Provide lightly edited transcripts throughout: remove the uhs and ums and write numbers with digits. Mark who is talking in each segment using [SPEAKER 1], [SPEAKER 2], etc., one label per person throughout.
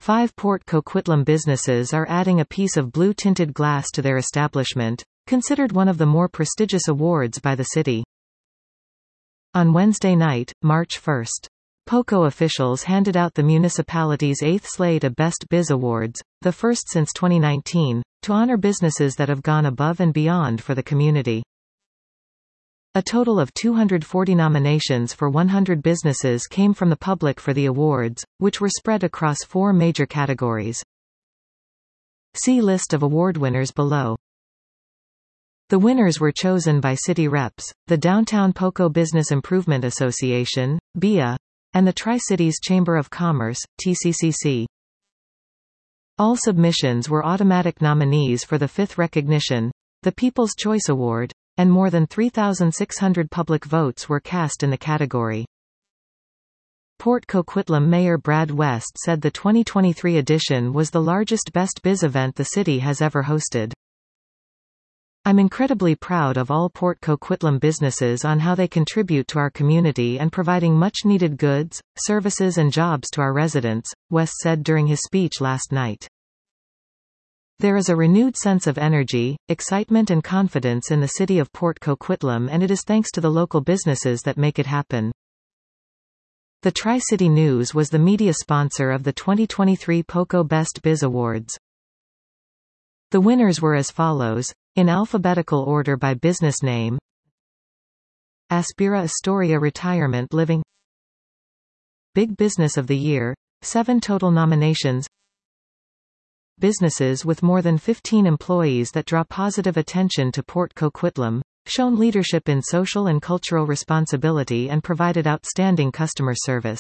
[SPEAKER 1] 5 Port Coquitlam businesses are adding a piece of blue-tinted glass to their establishment, considered one of the more prestigious awards by the city. On Wednesday night, March 1, POCO officials handed out the municipality's 8th slate of Best Biz Awards, the first since 2019, to honor businesses that have gone above and beyond for the community. A total of 240 nominations for 100 businesses came from the public for the awards, which were spread across 4 major categories. See list of award winners below. The winners were chosen by city reps, the Downtown POCO Business Improvement Association, BIA, and the Tri-Cities Chamber of Commerce, TCCC. All submissions were automatic nominees for the 5th recognition, the People's Choice Award, and more than 3,600 public votes were cast in the category. Port Coquitlam Mayor Brad West said the 2023 edition was the largest Best Biz event the city has ever hosted. I'm incredibly proud of all Port Coquitlam businesses on how they contribute to our community and providing much-needed goods, services and jobs to our residents, West said during his speech last night. There is a renewed sense of energy, excitement and confidence in the city of Port Coquitlam, and it is thanks to the local businesses that make it happen. The Tri-City News was the media sponsor of the 2023 POCO Best Biz Awards. The winners were as follows, in alphabetical order by business name: Aspira Astoria Retirement Living, Big Business of the Year, 7 total nominations. Businesses with more than 15 employees that draw positive attention to Port Coquitlam, shown leadership in social and cultural responsibility and provided outstanding customer service.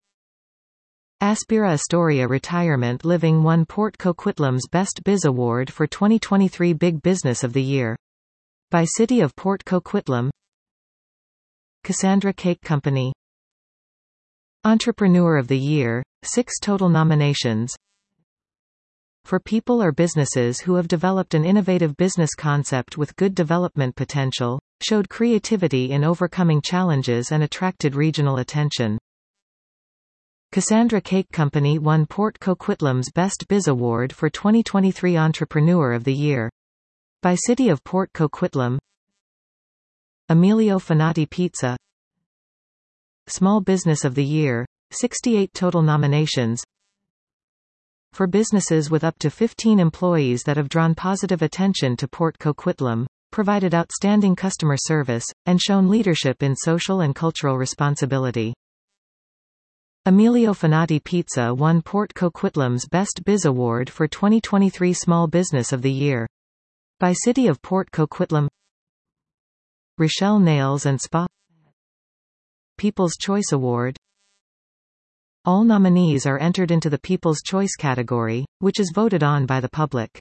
[SPEAKER 1] Aspira Astoria Retirement Living won Port Coquitlam's Best Biz Award for 2023 Big Business of the Year. By City of Port Coquitlam. Cassandra Cake Company Entrepreneur of the Year, 6 total nominations. For people or businesses who have developed an innovative business concept with good development potential, showed creativity in overcoming challenges and attracted regional attention. Cassandra Cake Company won Port Coquitlam's Best Biz Award for 2023 Entrepreneur of the Year. By City of Port Coquitlam. Emilio Finati Pizza Small Business of the Year, 68 total nominations. For businesses with up to 15 employees that have drawn positive attention to Port Coquitlam, provided outstanding customer service, and shown leadership in social and cultural responsibility. Emilio Finati Pizza won Port Coquitlam's Best Biz Award for 2023 Small Business of the Year. By City of Port Coquitlam. Rochelle Nails and Spa People's Choice Award. All nominees are entered into the People's Choice category, which is voted on by the public.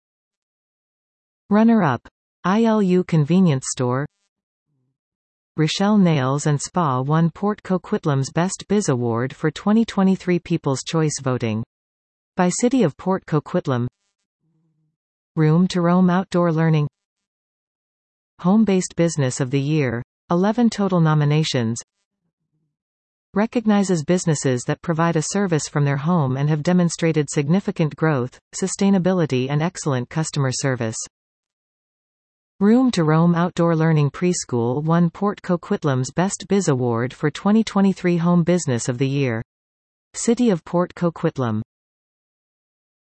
[SPEAKER 1] Runner-up: ILU Convenience Store. Rochelle Nails and Spa won Port Coquitlam's Best Biz Award for 2023 People's Choice voting. By City of Port Coquitlam. Room to Roam Outdoor Learning Home-Based Business of the Year, 11 total nominations. Recognizes businesses that provide a service from their home and have demonstrated significant growth, sustainability and excellent customer service. Room to Roam Outdoor Learning Preschool won Port Coquitlam's Best Biz Award for 2023 Home Business of the Year. City of Port Coquitlam.